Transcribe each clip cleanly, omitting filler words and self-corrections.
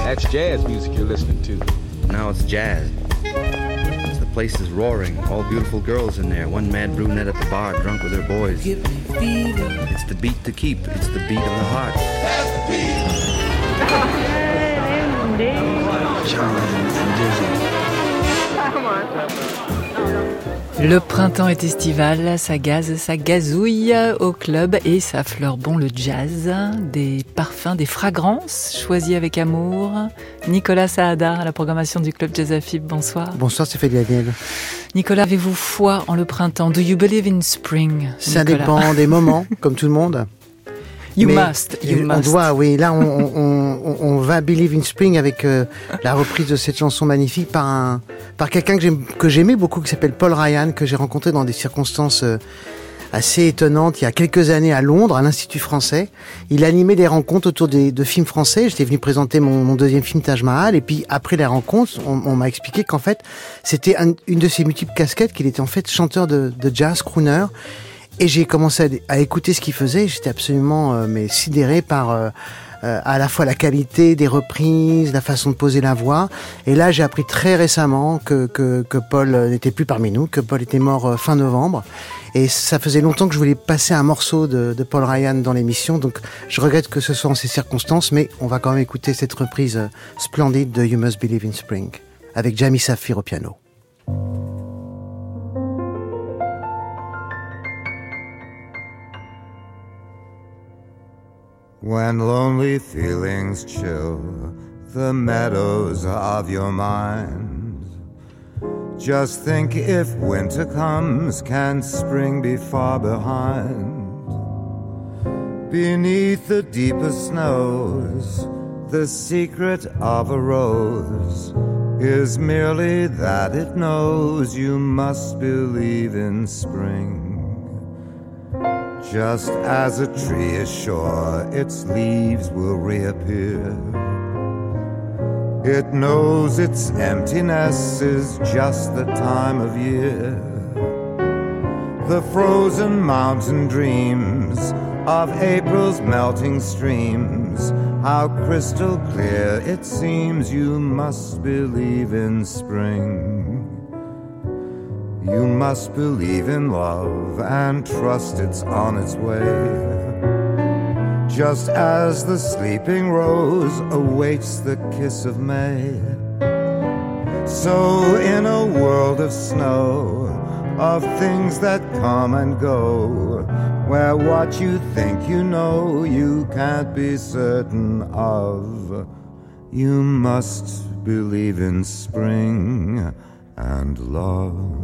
That's jazz music you're listening to. Now it's jazz. The place is roaring. All beautiful girls in there. One mad brunette at the bar, drunk with her boys. Give me fever. It's the beat to keep. It's the beat of the heart. That's the beat. Charlie and Dizzy. Le printemps est estival, ça gaze, ça gazouille au club et ça fleure bon le jazz, des parfums, des fragrances choisies avec amour. Nicolas Saada à la programmation du club Jazz Afib, bonsoir. Bonsoir Stéphanie Daniel. Nicolas, avez-vous foi en le printemps? Do you believe in spring? Ça Nicolas? dépend des moments, comme tout le monde. You Mais must. On doit, oui. Là, on va Believe in Spring avec la reprise de cette chanson magnifique par quelqu'un que j'aimais beaucoup, qui s'appelle Paul Ryan, que j'ai rencontré dans des circonstances assez étonnantes il y a quelques années à Londres, à l'Institut français. Il animait des rencontres autour de films français. J'étais venu présenter mon deuxième film Taj Mahal, et puis après les rencontres, on m'a expliqué qu'en fait, c'était une de ses multiples casquettes, qu'il était en fait chanteur de jazz, crooner. Et j'ai commencé à écouter ce qu'il faisait. J'étais absolument sidéré par à la fois la qualité des reprises, la façon de poser la voix. Et là, j'ai appris très récemment que Paul n'était plus parmi nous, que Paul était mort fin novembre. Et ça faisait longtemps que je voulais passer un morceau de Paul Ryan dans l'émission. Donc, je regrette que ce soit en ces circonstances, mais on va quand même écouter cette reprise splendide de You Must Believe in Spring avec Jamie Safir au piano. When lonely feelings chill the meadows of your mind, just think if winter comes, can spring be far behind? Beneath the deepest snows, the secret of a rose is merely that it knows you must believe in spring. Just as a tree is sure its leaves will reappear, it knows its emptiness is just the time of year. The frozen mountain dreams of April's melting streams, how crystal clear it seems you must believe in spring. You must believe in love and trust it's on its way, just as the sleeping rose awaits the kiss of May. So in a world of snow, of things that come and go, where what you think you know you can't be certain of, you must believe in spring and love.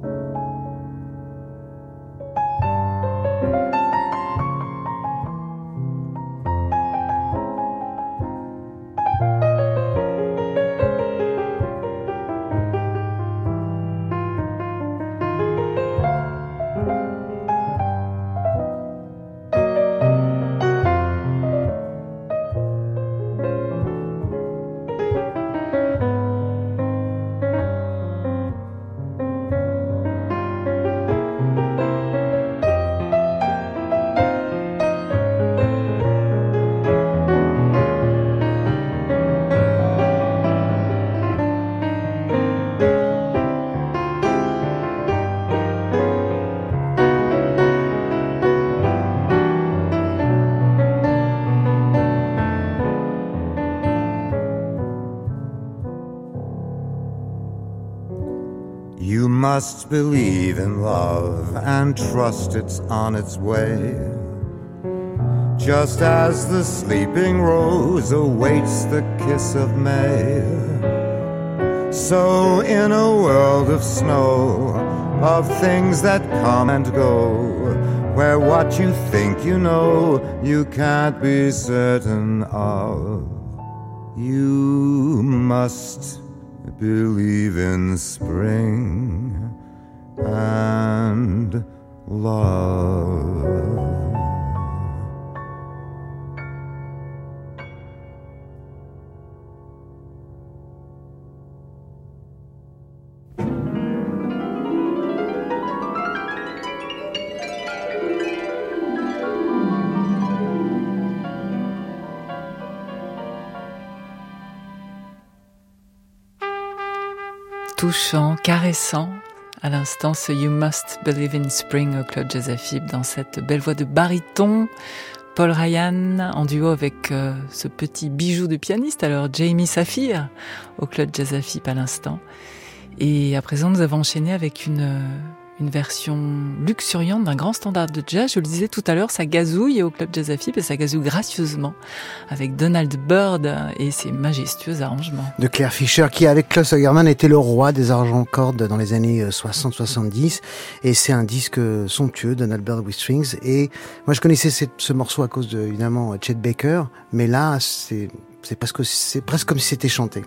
You must believe in love and trust it's on its way, just as the sleeping rose awaits the kiss of May. So in a world of snow, of things that come and go, where what you think you know you can't be certain of, you must believe in spring and love. touchant, caressant. À l'instant, ce You Must Believe in Spring au Club Jazz Afib dans cette belle voix de baryton. Paul Ryan en duo avec ce petit bijou de pianiste, alors Jamie Saphir au Club Jazz Afib à l'instant. Et à présent, nous avons enchaîné avec une version luxuriante d'un grand standard de jazz. Je le disais tout à l'heure, ça gazouille au Club Jazz Afib et ça gazouille gracieusement avec Donald Byrd et ses majestueux arrangements. De Claire Fischer, qui avec Klaus Hagerman était le roi des arrangements cordes dans les années 60-70. Et c'est un disque somptueux, Donald Byrd with Strings. Et moi, je connaissais ce morceau à cause de, évidemment, Chet Baker. Mais là, c'est presque comme si c'était chanté.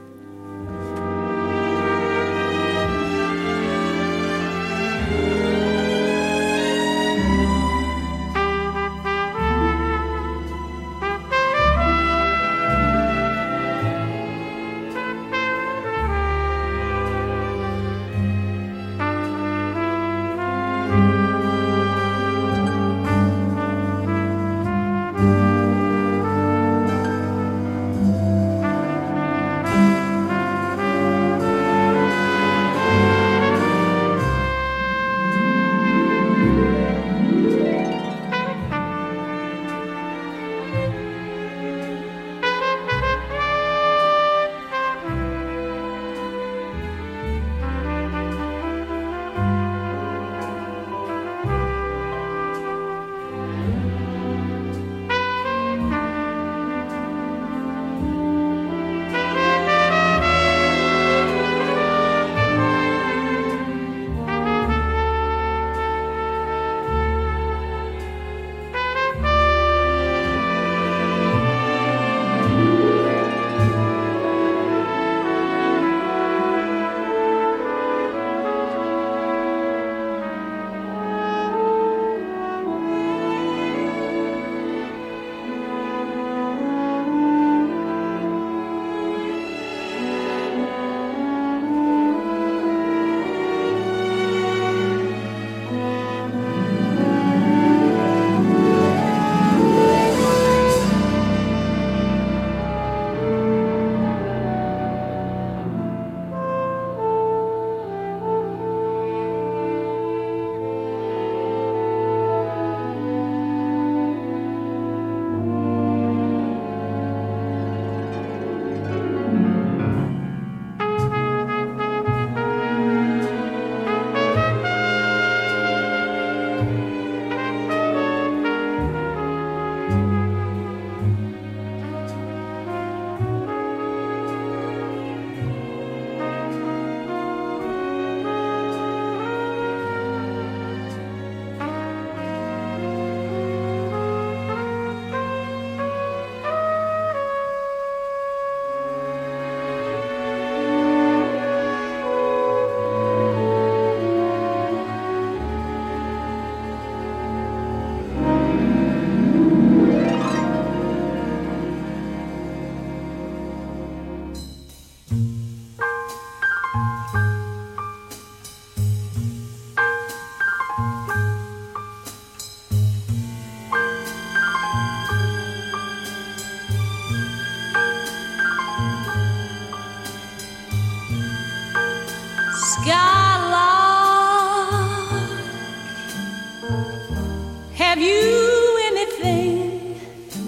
Have you anything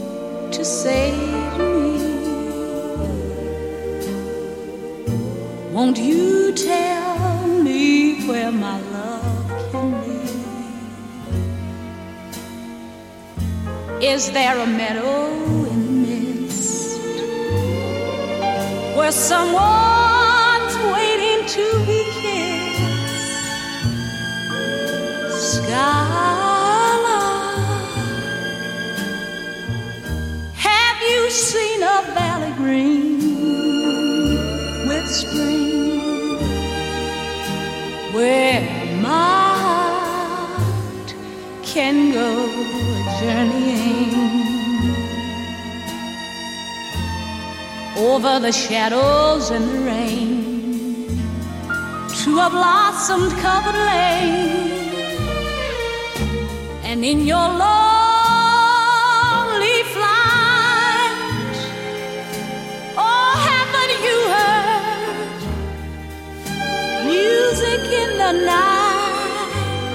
to say to me? Won't you tell me where my love can be? Is there a meadow in the mist where someone's waiting to be kissed? Skylark, have you seen a valley green with spring, where my heart can go journeying over the shadows and the rain to a blossom-covered lane? And in your lonely flight, oh, haven't you heard the night,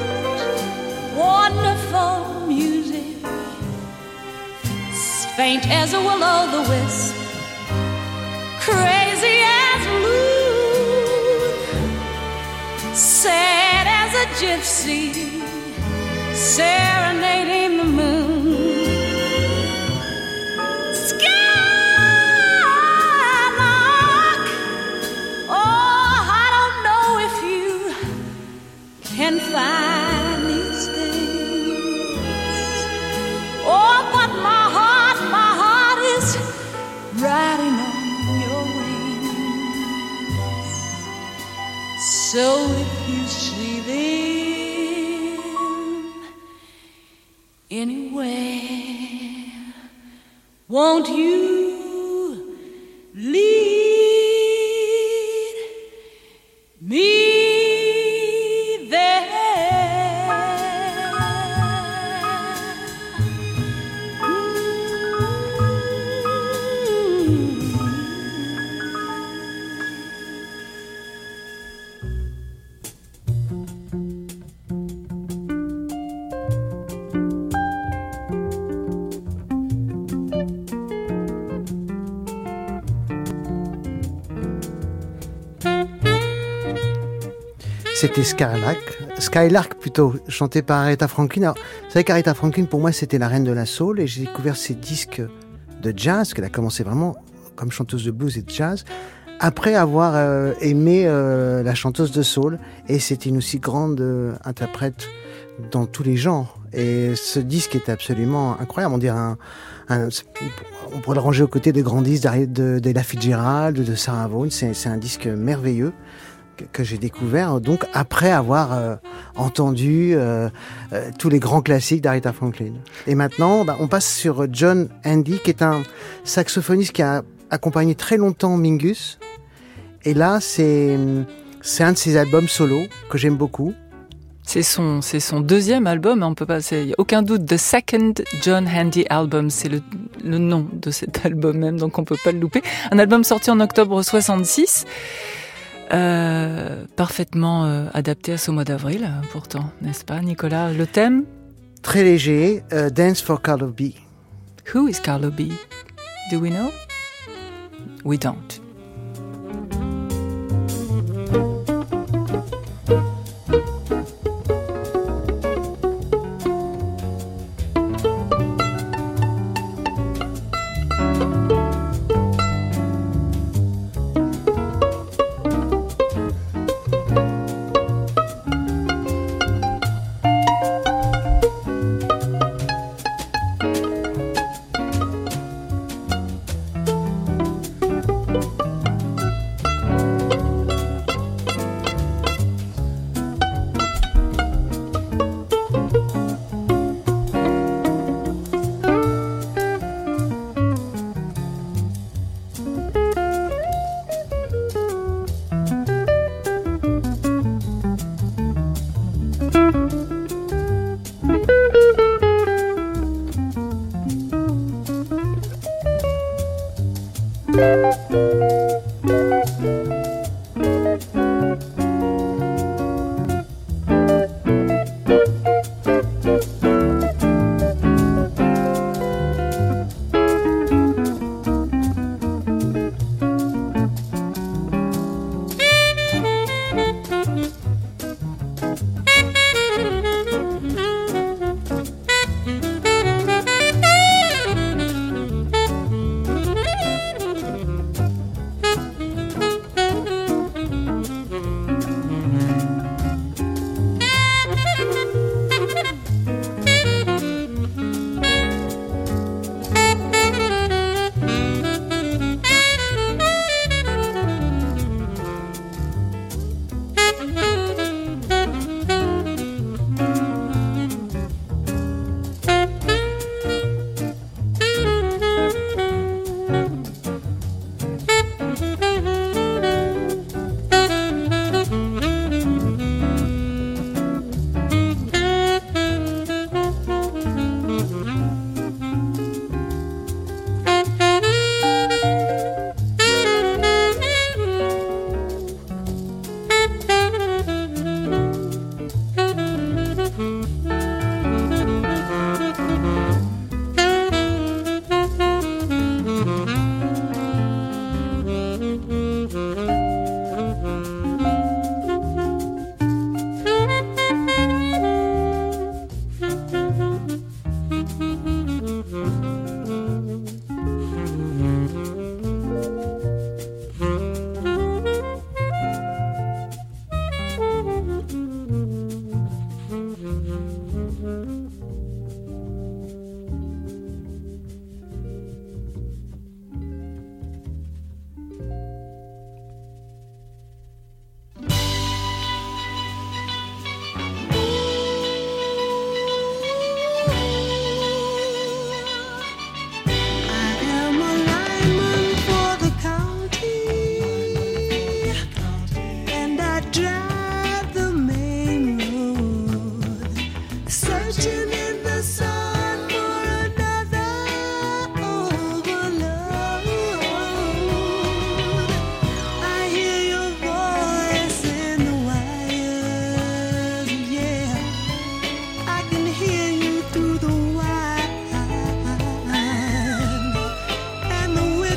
wonderful music, faint as a will-o'-the-wisp, crazy as blue, sad as a gypsy, serenading the moon. Skylark, oh, I don't know if you can find these things. Oh, but my heart is riding on your wings. So if you see them anywhere, won't you lead me there? C'était Skylark plutôt, chanté par Aretha Franklin. Alors, vous savez qu'Aretha Franklin, pour moi, c'était la reine de la soul, et j'ai découvert ses disques de jazz, qu'elle a commencé vraiment comme chanteuse de blues et de jazz, après avoir aimé la chanteuse de soul, et c'était une aussi grande interprète dans tous les genres. Et ce disque est absolument incroyable. On dirait on pourrait le ranger aux côtés des grands disques d'Ella Fitzgerald, de Sarah Vaughan. C'est un disque merveilleux que j'ai découvert donc après avoir entendu tous les grands classiques d'Aretha Franklin. Et maintenant, on passe sur John Handy, qui est un saxophoniste qui a accompagné très longtemps Mingus. Et là, c'est un de ses albums solo que j'aime beaucoup. C'est son deuxième album, on peut pas, il n'y a aucun doute, The Second John Handy Album, c'est le nom de cet album même, donc on peut pas le louper. Un album sorti en octobre 66. Parfaitement adapté à ce mois d'avril, pourtant, n'est-ce pas, Nicolas? Le thème? Très léger, Dance for Carlo B. Who is Carlo B? Do we know? We don't.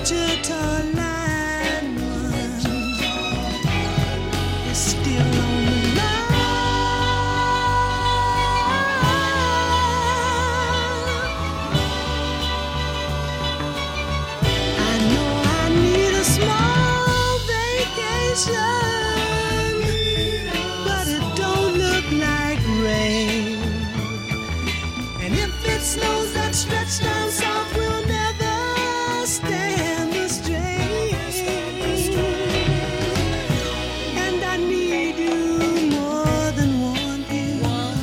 Wichita lineman is still on the line. I know I need a small vacation, but it don't look like rain. And if it snows, that stretch down south will never stand the strain. And I need you more than want you,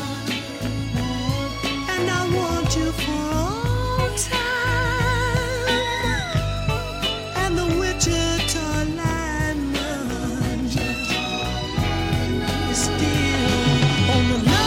and I want you for all time. And the Wichita lineman is still on the line.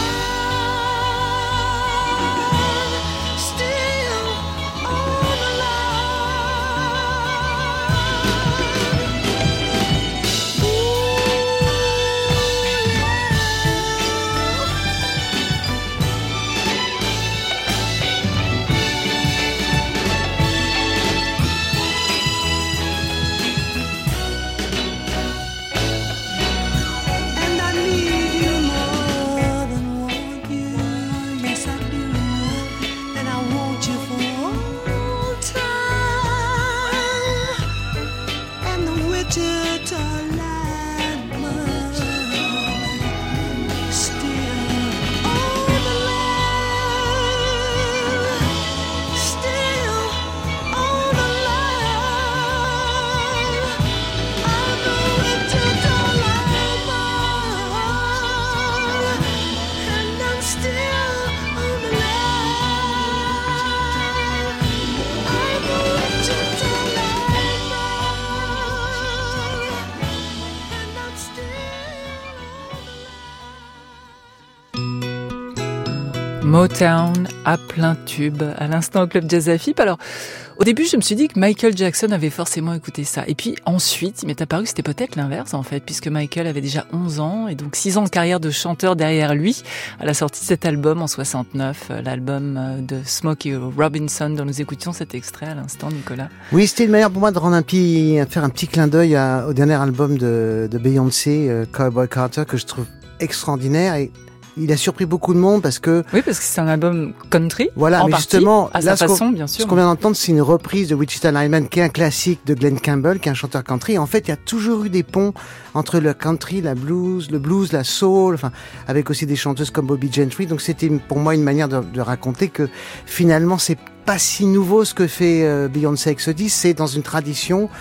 Motown à plein tube, à l'instant au Club Jazz AFIP. Alors, au début, je me suis dit que Michael Jackson avait forcément écouté ça. Et puis ensuite, il m'est apparu que c'était peut-être l'inverse, en fait, puisque Michael avait déjà 11 ans et donc 6 ans de carrière de chanteur derrière lui, à la sortie de cet album en 69, l'album de Smokey Robinson, dont nous écoutions cet extrait à l'instant, Nicolas. Oui, c'était une manière pour moi de rendre faire un petit clin d'œil au dernier album de Beyoncé, Cowboy Carter, que je trouve extraordinaire. Et il a surpris beaucoup de monde parce que... Oui, parce que c'est un album country, voilà, en mais partie, justement, à sa façon, bien sûr. Ce qu'on vient d'entendre, c'est une reprise de Wichita Lineman, qui est un classique de Glenn Campbell, qui est un chanteur country. Et en fait, il y a toujours eu des ponts entre le country, le blues, la soul, enfin, avec aussi des chanteuses comme Bobby Gentry. Donc c'était pour moi une manière de raconter que finalement, c'est pas si nouveau ce que fait Beyoncé avec ce disque. C'est dans une tradition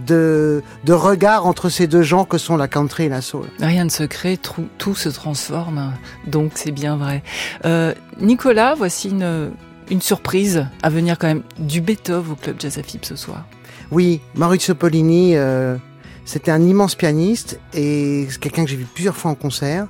de regard entre ces deux genres que sont la country et la soul. Rien de secret, tout se transforme, donc c'est bien vrai. Nicolas, voici une surprise à venir quand même du Beethoven au Club Jazz AFIP ce soir. Oui, Maurizio Pollini, c'était un immense pianiste et c'est quelqu'un que j'ai vu plusieurs fois en concert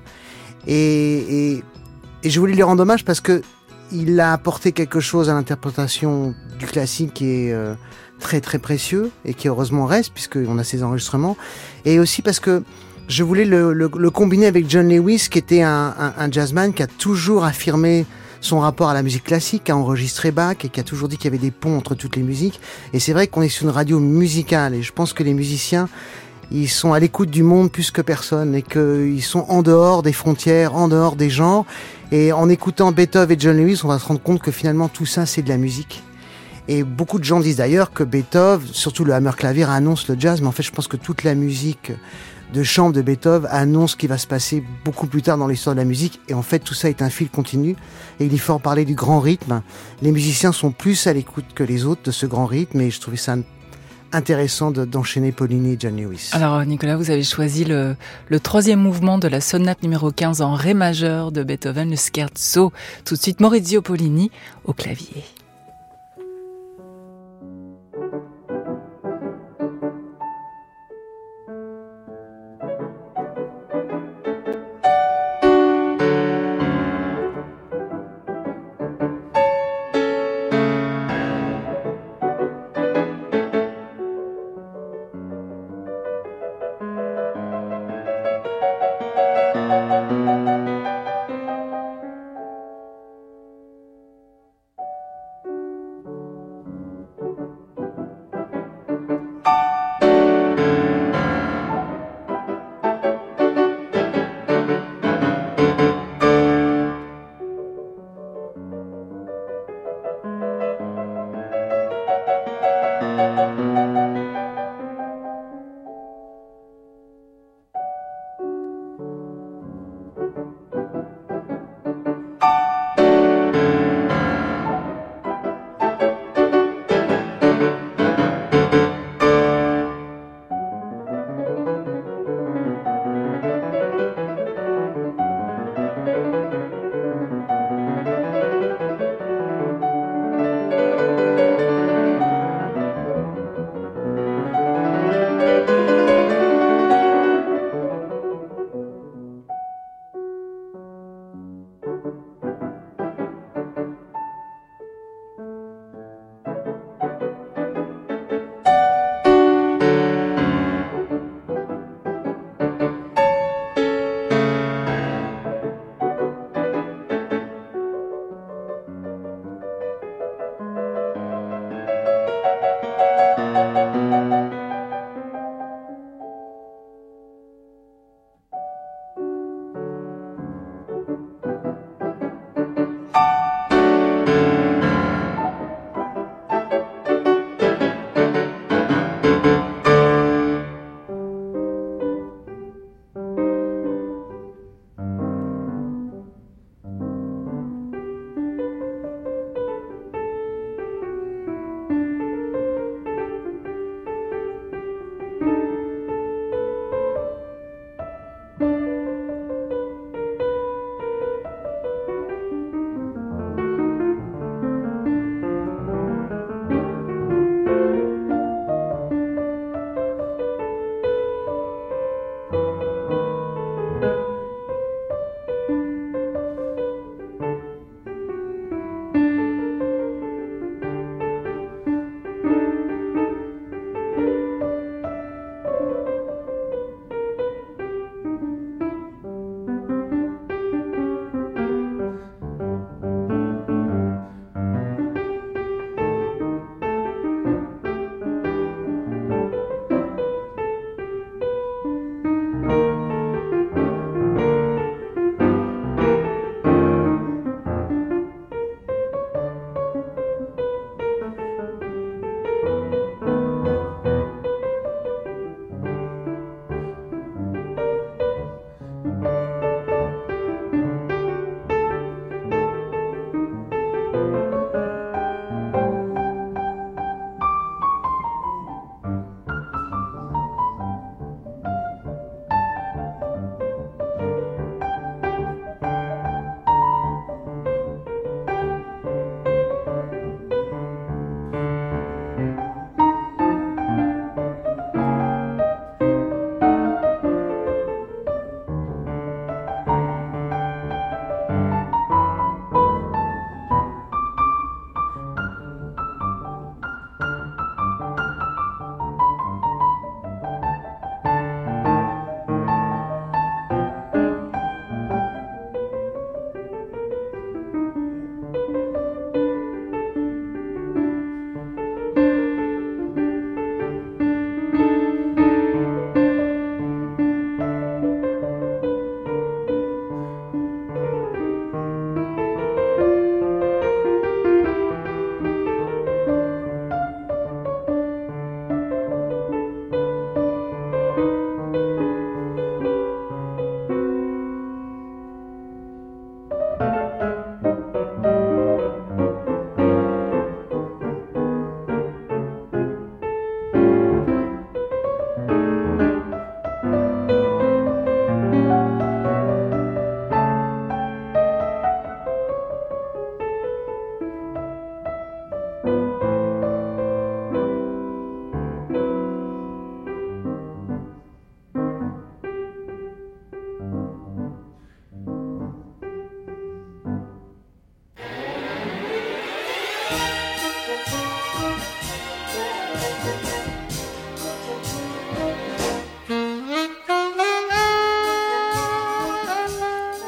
et je voulais lui rendre hommage parce que il a apporté quelque chose à l'interprétation du classique qui est très très précieux et qui heureusement reste puisqu'on a ses enregistrements, et aussi parce que je voulais le combiner avec John Lewis, qui était un jazzman qui a toujours affirmé son rapport à la musique classique, qui a enregistré Bach et qui a toujours dit qu'il y avait des ponts entre toutes les musiques. Et c'est vrai qu'on est sur une radio musicale et je pense que les musiciens, ils sont à l'écoute du monde plus que personne et qu'ils sont en dehors des frontières, en dehors des genres. Et en écoutant Beethoven et John Lewis, on va se rendre compte que finalement tout ça, c'est de la musique. Et beaucoup de gens disent d'ailleurs que Beethoven, surtout le hammer clavier, annonce le jazz, mais en fait je pense que toute la musique de chambre de Beethoven annonce ce qui va se passer beaucoup plus tard dans l'histoire de la musique. Et en fait tout ça est un fil continu. Et il faut parler du grand rythme. Les musiciens sont plus à l'écoute que les autres de ce grand rythme, et je trouvais ça intéressant d'enchaîner Pollini et John Lewis. Alors Nicolas, vous avez choisi le troisième mouvement de la sonate numéro 15 en ré majeur de Beethoven, le scherzo. Tout de suite Maurizio Pollini au clavier.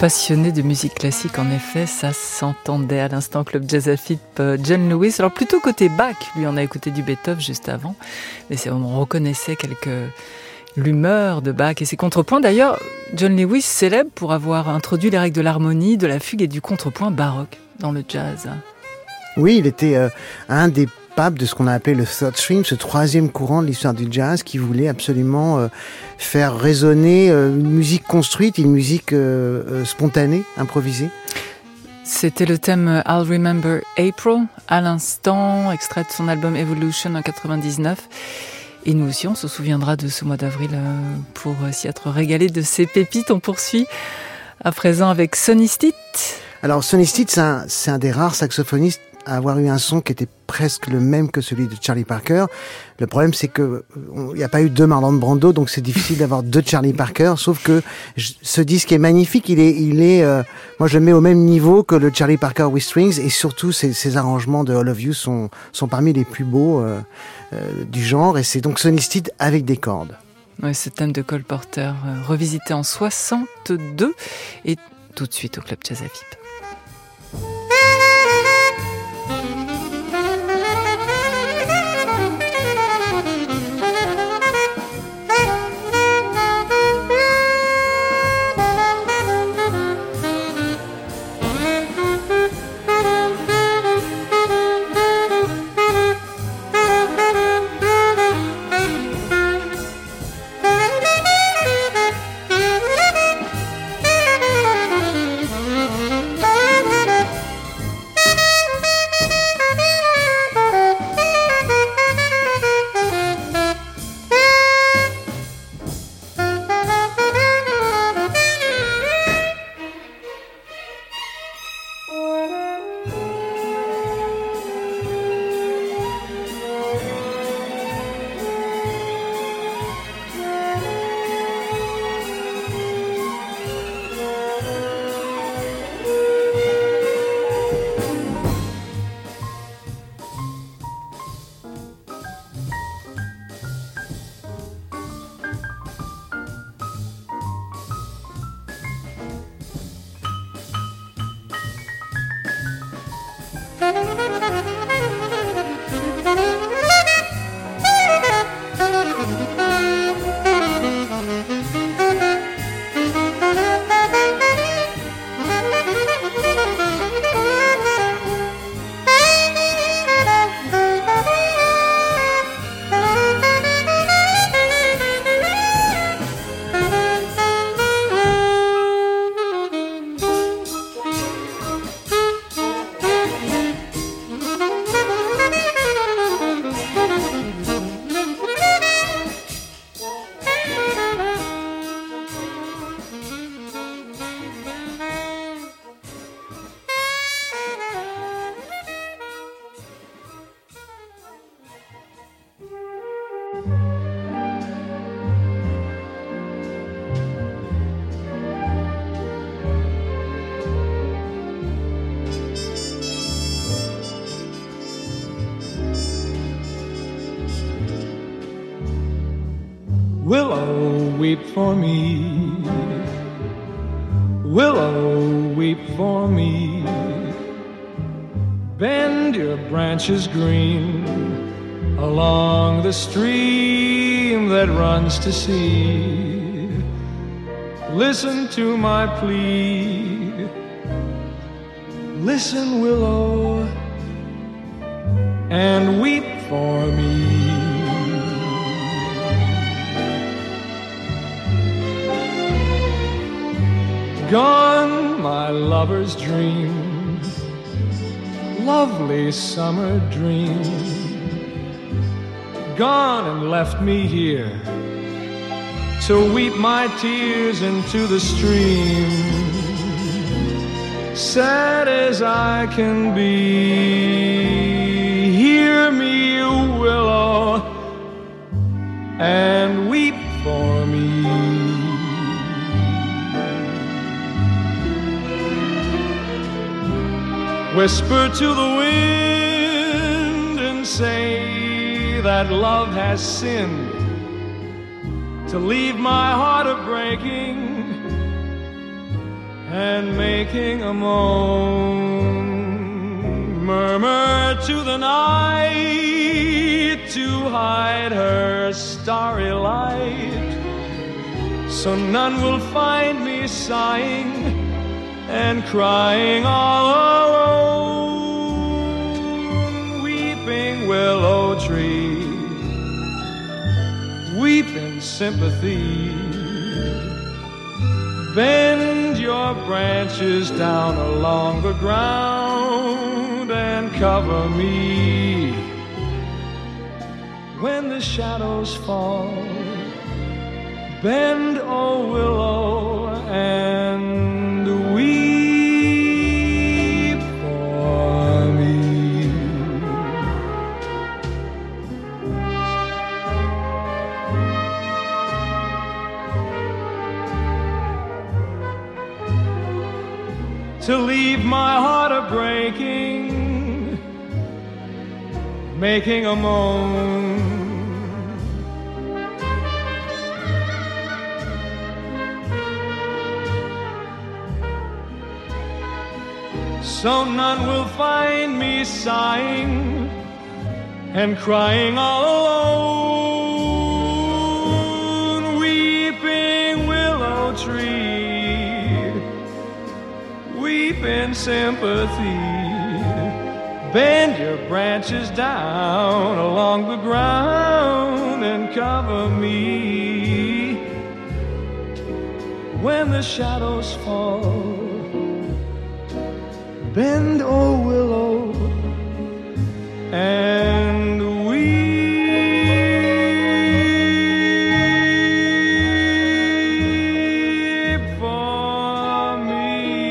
Passionné de musique classique, en effet, ça s'entendait à l'instant. Club Jazz à Philippe, John Lewis. Alors plutôt côté Bach, lui on a écouté du Beethoven juste avant, mais on reconnaissait l'humeur de Bach et ses contrepoints. D'ailleurs, John Lewis célèbre pour avoir introduit les règles de l'harmonie, de la fugue et du contrepoint baroque dans le jazz. Oui, il était un des papes de ce qu'on a appelé le third string, ce troisième courant de l'histoire du jazz qui voulait absolument faire résonner une musique construite, une musique spontanée, improvisée. C'était le thème I'll Remember April, à l'instant, extrait de son album Evolution en 99. Et nous aussi, on se souviendra de ce mois d'avril pour s'y être régalé de ces pépites. On poursuit à présent avec Sonny Stitt. Alors Sonny Stitt, c'est un des rares saxophonistes à avoir eu un son qui était presque le même que celui de Charlie Parker. Le problème, c'est que il n'y a pas eu deux Marlon Brando, donc c'est difficile d'avoir deux Charlie Parker. Sauf que ce disque est magnifique. Il est, moi je le mets au même niveau que le Charlie Parker with Strings, et surtout ses arrangements de All of You sont parmi les plus beaux du genre. Et c'est donc Sonny Stitt avec des cordes. Ouais, ce thème de Cole Porter revisité en 62 et tout de suite au Club Jazz à Vip. Willow, weep for me. Willow, weep for me. Bend your branches green along the stream that runs to sea. Listen to my plea. Listen, willow, and weep for me. Gone, my lover's dream, lovely summer dream. Gone and left me here to weep my tears into the stream. Sad as I can be, hear me, willow, and weep for me. Whisper to the wind and say that love has sinned to leave my heart a-breaking and making a moan, murmur to the night to hide her starry light, so none will find me sighing and crying all alone. Weeping willow tree, weep in sympathy, bend your branches down along the ground and cover me. When the shadows fall, bend, oh willow, and weep for me. To leave my heart a-breaking, making a moan, so none will find me sighing and crying all alone. Weeping willow tree, weep in sympathy, bend your branches down along the ground and cover me. When the shadows fall, bend, oh willow, and weep for me.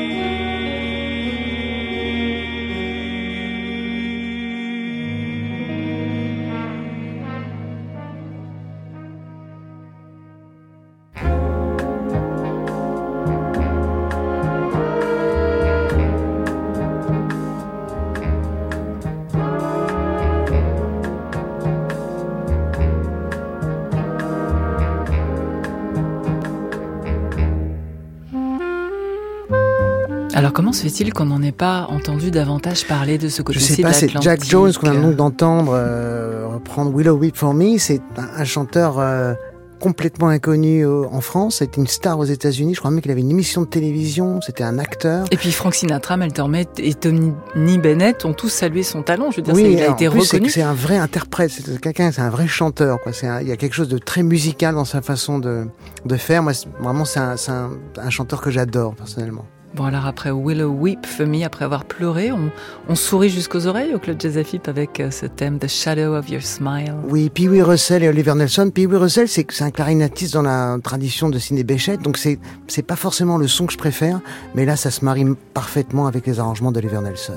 Alors comment se fait-il qu'on n'en ait pas entendu davantage parler de ce côté-ci de l'Atlantique? Je sais pas, c'est Jack Jones qu'on vient donc d'entendre reprendre Willow Weep for Me. C'est un chanteur complètement inconnu en France. C'était une star aux États-Unis. Je crois même qu'il avait une émission de télévision. C'était un acteur. Et puis Frank Sinatra, Mel Torme et Tony Bennett ont tous salué son talent. Je veux dire, oui, il a été reconnu. C'est un vrai interprète. C'est un vrai chanteur, quoi. Il y a quelque chose de très musical dans sa façon de faire. Moi, vraiment, c'est un chanteur que j'adore personnellement. Bon, alors après Willow Weep for Me, après avoir pleuré, on sourit jusqu'aux oreilles au Club Jazz à FIP avec ce thème The Shadow of Your Smile. Oui, Pee Wee Russell et Oliver Nelson. Pee Wee Russell, c'est un clarinettiste dans la tradition de Sidney Bechet, donc c'est pas forcément le son que je préfère, mais là ça se marie parfaitement avec les arrangements d'Oliver Nelson.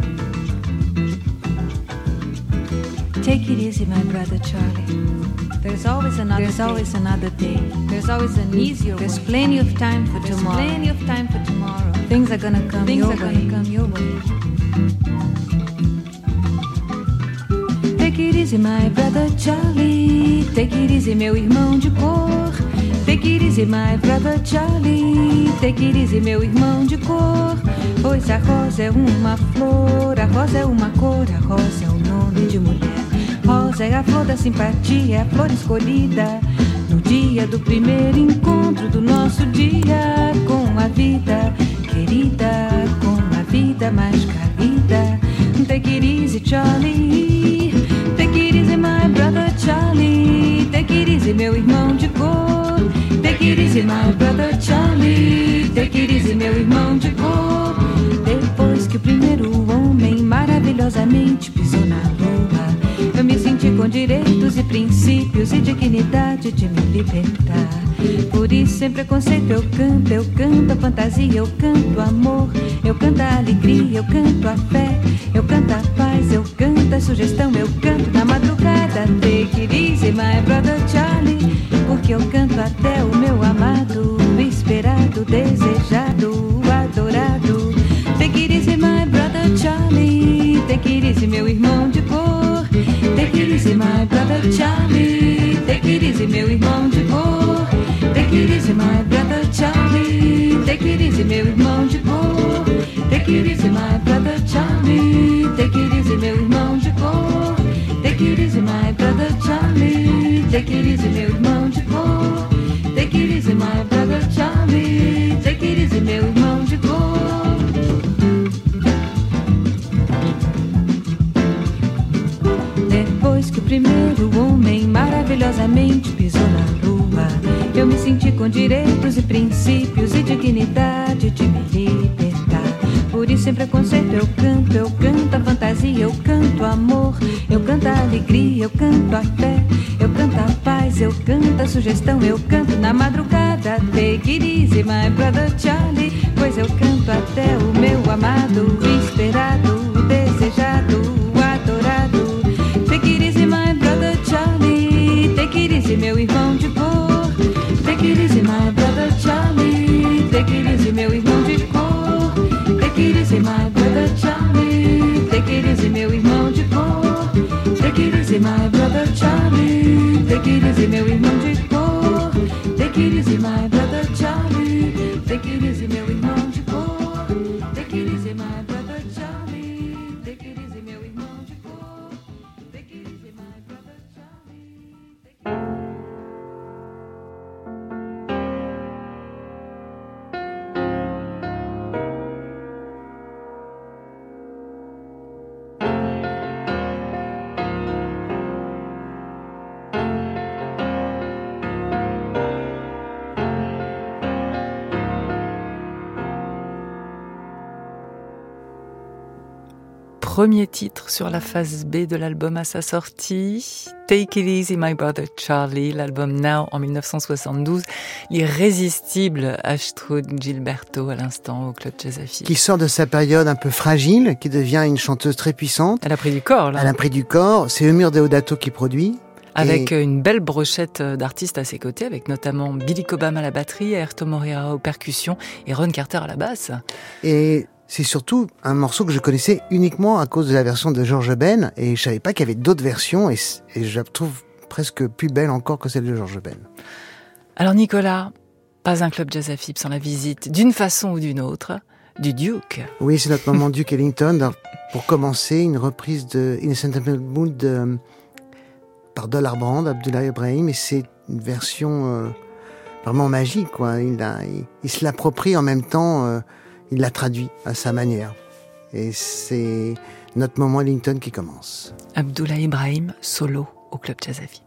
Take it easy, my brother Charlie. There's always another day. There's always an easier way. There's plenty of time for tomorrow. Things are gonna come your way. Take it easy, my brother Charlie. Take it easy, meu irmão de cor. Take it easy, my brother Charlie. Take it easy, meu irmão de cor. Pois a rosa é uma flor, a rosa é uma cor, a rosa é o nome de mulher. Rosa é a flor da simpatia, é a flor escolhida no dia do primeiro encontro do nosso dia com a vida querida, com a vida mais querida. Take it easy, Charlie. Take it easy, my brother Charlie. Take it easy, meu irmão de cor. Take it easy, my brother Charlie. Take it easy, meu irmão de cor. Depois que o primeiro homem maravilhosamente pisou na lua, eu me senti com direitos e princípios e dignidade de me libertar. Por isso, sem preconceito, eu canto a fantasia, eu canto amor, eu canto a alegria, eu canto a fé, eu canto a paz, eu canto a sugestão, eu canto na madrugada. Take it easy, my brother Charlie, porque eu canto até o meu amado, esperado, desejado, adorado. Take it easy, my brother Charlie. Take it easy, meu irmão de cor. Take it easy, my brother Charlie. Take it easy, meu irmão de cor. Take it easy, my brother Charlie. Take it easy, meu irmão de cor. Take it easy, my brother Charlie. Take it easy, meu irmão de cor. Take it easy, my brother Charlie. Take it easy, meu irmão de cor. Take it easy, my brother Charlie. Take it easy, meu irmão de cor. Depois que o primeiro homem maravilhosamente pisou na lua, eu me senti com direitos e princípios e dignidade de me libertar. Por isso, sem preconceito, eu canto a fantasia, eu canto amor, eu canto a alegria, eu canto a fé, eu canto a paz, eu canto a sugestão, eu canto na madrugada. Take it easy, my brother Charlie, pois eu canto até o meu amado, esperado, desejado, adorado. Take it easy, my brother Charlie. Take it easy, meu irmão de cor. Take it easy, my brother Charlie. Take it easy, meu irmão de cor. Take it easy, my brother Charlie. Take it easy, meu irmão de cor. Take it easy, my brother Charlie. Take it easy, meu irmão de cor. Take it easy, my brother Charlie. Take it easy, meu irmão de cor. Take it easy, my brother Charlie. Take it easy, meu irmão de cor. Take it easy, my brother Charlie. Premier titre sur la phase B de l'album à sa sortie, Take It Easy My Brother Charlie, l'album Now en 1972, l'irrésistible Astrud Gilberto à l'instant au Club Jazz à Filles. Qui sort de sa période un peu fragile, qui devient une chanteuse très puissante. Elle a pris du corps là. Elle a pris du corps, c'est Eumir Deodato qui produit. Avec une belle brochette d'artistes à ses côtés, avec notamment Billy Cobham à la batterie, Airto Moreira aux percussions et Ron Carter à la basse. Et c'est surtout un morceau que je connaissais uniquement à cause de la version de George Ben, et je savais pas qu'il y avait d'autres versions, et je la trouve presque plus belle encore que celle de George Ben. Alors Nicolas, pas un Club Jazz à Filles sans la visite, d'une façon ou d'une autre, du Duke. Oui, c'est notre moment Duke Ellington. Pour commencer, une reprise de Innocent Mood par Dollar Brand, Abdoulaye Ibrahim, et c'est une version vraiment magique, quoi. Il se l'approprie en même temps. Il l'a traduit à sa manière. Et c'est notre moment Ellington qui commence. Abdoulaye Ibrahim, solo au Club Jazz à Filles.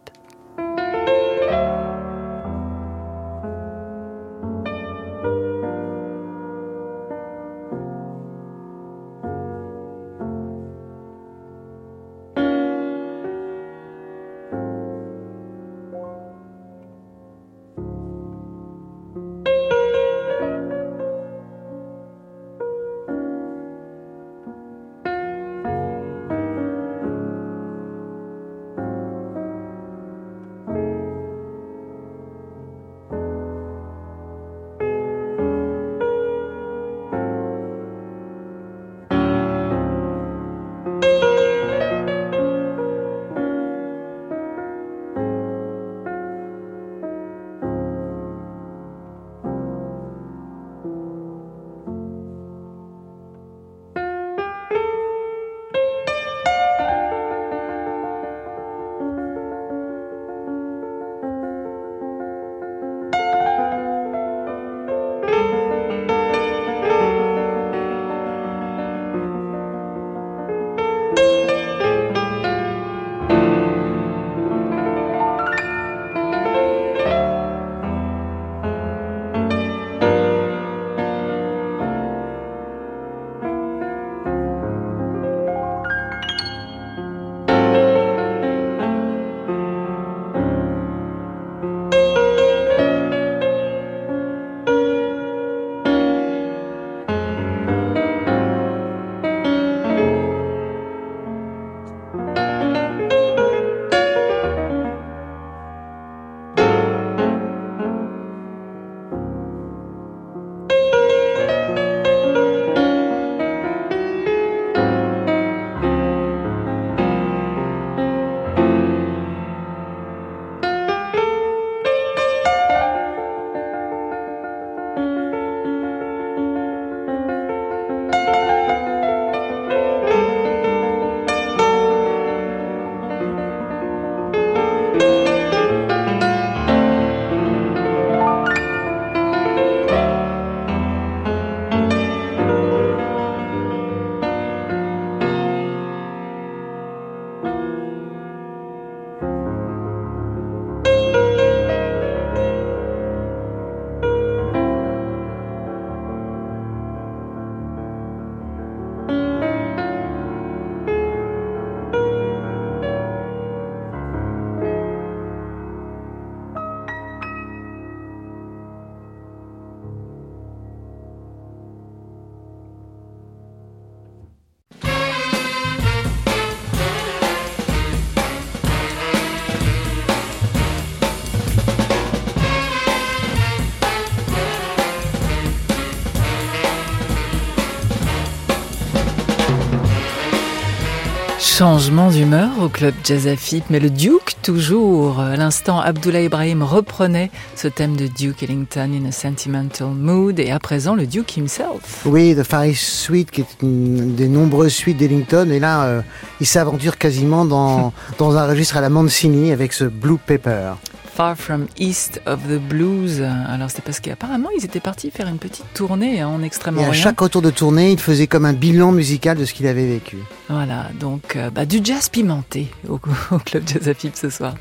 Changement d'humeur au club Jazz Afip, mais le Duke toujours. À l'instant, Abdullah Ibrahim reprenait ce thème de Duke Ellington in a Sentimental Mood, et à présent le Duke himself. Oui, The Far East Suite, qui est une des nombreuses suites d'Ellington, et là, il s'aventure quasiment dans un registre à la Mancini avec ce Blue Pepper. Far From East of the Blues. Alors c'est parce qu'apparemment ils étaient partis faire une petite tournée en Extrême-Orient. Et à chaque retour de tournée, il faisait comme un bilan musical de ce qu'il avait vécu. Voilà, donc du jazz pimenté au club Jazz Afip ce soir.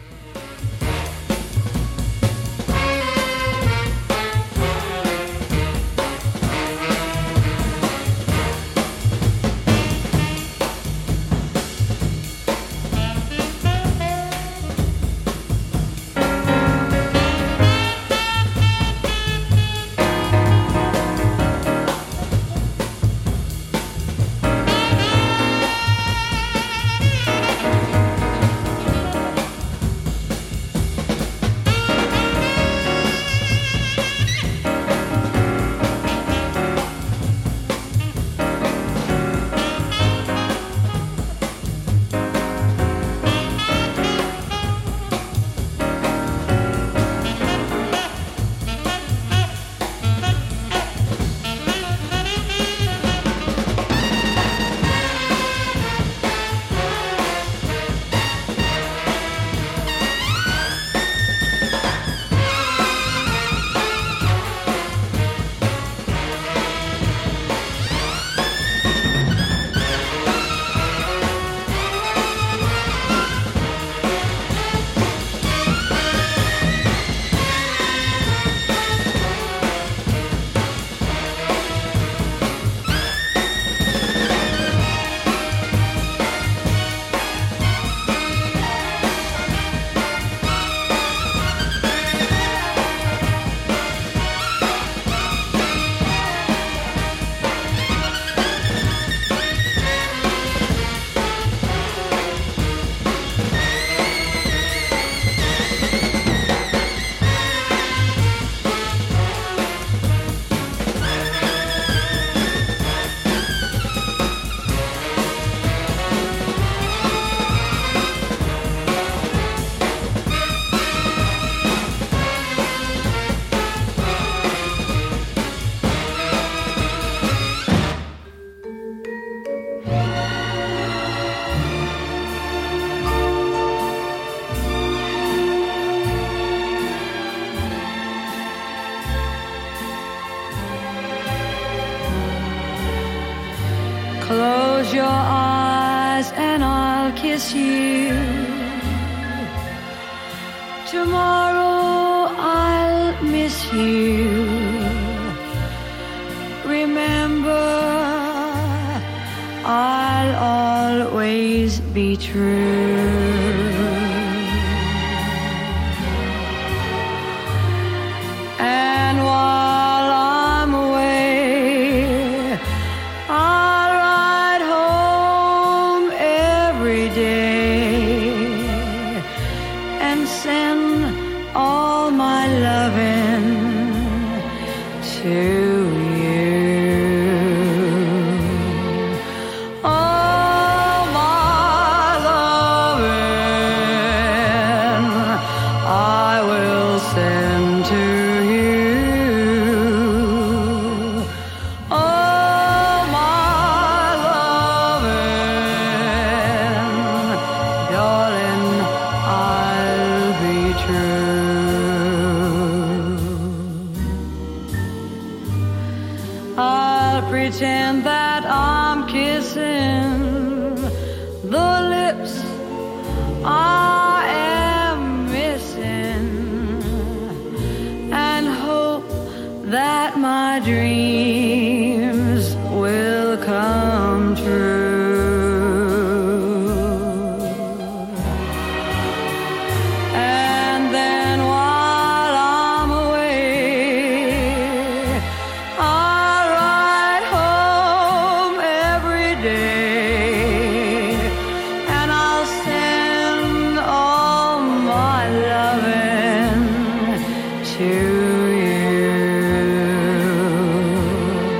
Close your eyes and I'll kiss you. Tomorrow I'll miss you. Remember, I'll always be true. And while I'm away, I'll ride home every day and send all my loving to you. All my loving I will send to you. All my loving, darling, I'll be true. I'll pretend that I'm kissing the lips I am missing and hope that my dreams will come true. And then while I'm away, I'll ride home every day and I'll send all my loving to you.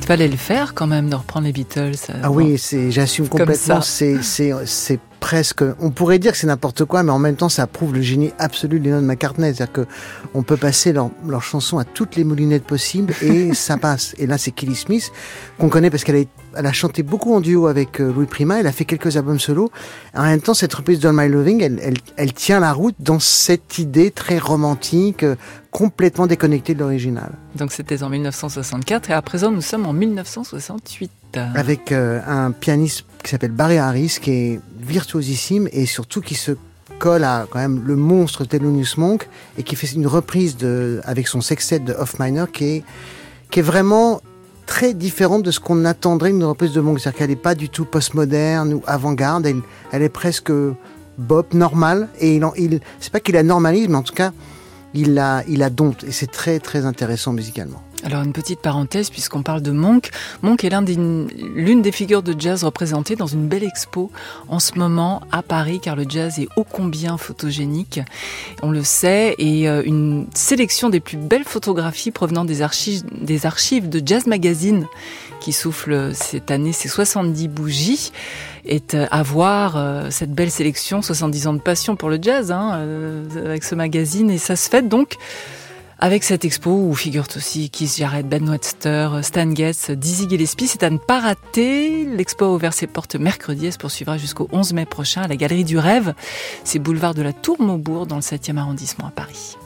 Fallait le faire quand même, de reprendre les Beatles. Ah bon. Oui, j'assume complètement. C'est presque, on pourrait dire que c'est n'importe quoi, mais en même temps, ça prouve le génie absolu de Lennon-McCartney. C'est-à-dire que on peut passer leur chanson à toutes les moulinettes possibles et ça passe. Et là, c'est Kelly Smith, qu'on connaît parce qu'elle a chanté beaucoup en duo avec Louis Prima. Elle a fait quelques albums solo. En même temps, cette reprise d'All My Loving, elle tient la route dans cette idée très romantique, complètement déconnectée de l'original. Donc c'était en 1964 et à présent nous sommes en 1968. Avec un pianiste qui s'appelle Barry Harris, qui est virtuosissime et surtout qui se colle à quand même le monstre Thelonious Monk et qui fait une reprise avec son sextet de Off Minor qui est vraiment très différente de ce qu'on attendrait d'une reprise de Monk. C'est-à-dire qu'elle n'est pas du tout postmoderne ou avant-garde, elle est presque bop, normale, et c'est pas qu'il la normalise, mais en tout cas il la dompte, et c'est très très intéressant musicalement. Alors une petite parenthèse, puisqu'on parle de Monk. Monk est l'une des figures de jazz représentées dans une belle expo en ce moment à Paris, car le jazz est ô combien photogénique, on le sait, et une sélection des plus belles photographies provenant des archives de Jazz Magazine, qui souffle cette année ses 70 bougies, est à voir cette belle sélection, 70 ans de passion pour le jazz, avec ce magazine, et ça se fête donc avec cette expo où figurent aussi Keith Jarrett, Ben Webster, Stan Getz, Dizzy Gillespie. C'est à ne pas rater. L'expo a ouvert ses portes mercredi et se poursuivra jusqu'au 11 mai prochain à la Galerie du Rêve. C'est boulevard de la Tour-Maubourg dans le 7e arrondissement à Paris.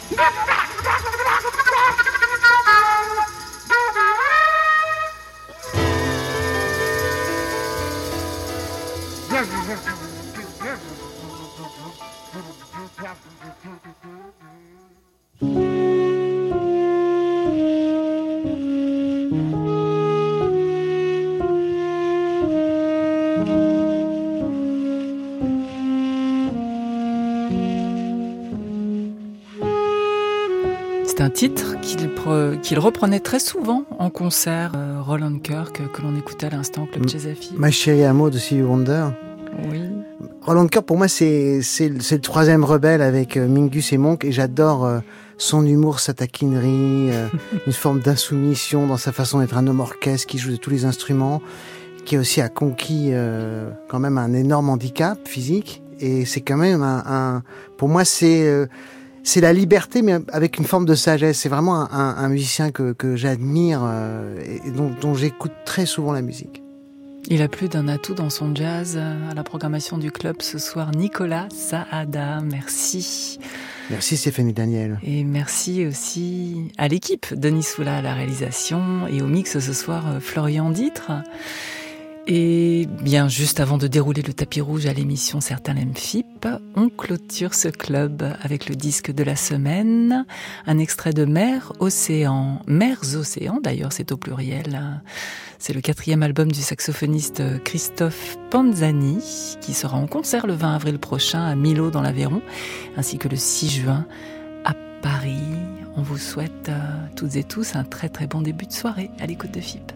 C'est un titre qu'il reprenait très souvent en concert, Roland Kirk, que l'on écoutait à l'instant au Club Jazz FM. Ma chérie Amo de Stevie Wonder. Oui. Roland Kirk, pour moi, c'est le troisième rebelle avec Mingus et Monk, et j'adore son humour, sa taquinerie, une forme d'insoumission dans sa façon d'être un homme orchestre qui joue de tous les instruments, qui aussi a conquis quand même un énorme handicap physique, et c'est quand même pour moi, c'est la liberté, mais avec une forme de sagesse. C'est vraiment un musicien que j'admire et dont j'écoute très souvent la musique. Il a plus d'un atout dans son jazz. À la programmation du club ce soir, Nicolas Saada. Merci. Merci Stéphanie Daniel. Et merci aussi à l'équipe, Denis Soula à la réalisation et au mix ce soir, Florian Ditre. Et bien, juste avant de dérouler le tapis rouge à l'émission Certains l'aiment FIP, on clôture ce club avec le disque de la semaine, un extrait de Mers Océans d'ailleurs c'est au pluriel. C'est le 4e album du saxophoniste Christophe Panzani, qui sera en concert le 20 avril prochain à Milo dans l'Aveyron, ainsi que le 6 juin à Paris. On vous souhaite toutes et tous un très très bon début de soirée à l'écoute de FIP.